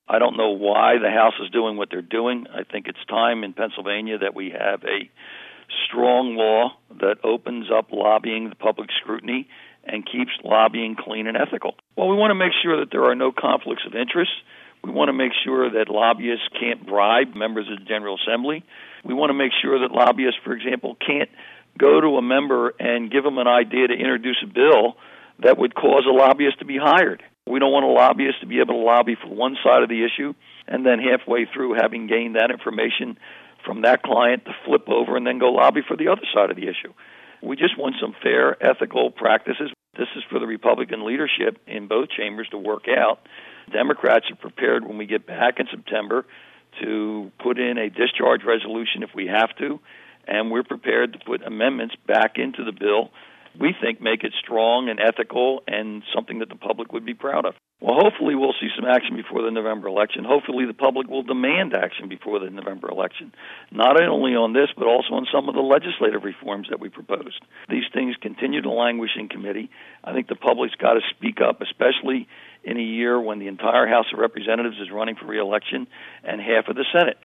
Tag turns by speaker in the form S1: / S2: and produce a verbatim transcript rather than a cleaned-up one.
S1: I don't know why the House is doing what they're doing. I think it's time in Pennsylvania that we have a strong law that opens up lobbying to public scrutiny and keeps lobbying clean and ethical. Well, we want to make sure that there are no conflicts of interest. We want to make sure that lobbyists can't bribe members of the General Assembly. We want to make sure that lobbyists, for example, can't go to a member and give them an idea to introduce a bill that would cause a lobbyist to be hired. We don't want a lobbyist to be able to lobby for one side of the issue and then halfway through, having gained that information from that client, to flip over and then go lobby for the other side of the issue. We just want some fair, ethical practices. This is for the Republican leadership in both chambers to work out. Democrats are prepared when we get back in September to put in a discharge resolution if we have to, and we're prepared to put amendments back into the bill we think make it strong and ethical and something that the public would be proud of. Well, hopefully we'll see some action before the November election. Hopefully the public will demand action before the November election, not only on this, but also on some of the legislative reforms that we proposed. These things continue to languish in committee. I think the public's got to speak up, especially in a year when the entire House of Representatives is running for re-election and half of the Senate.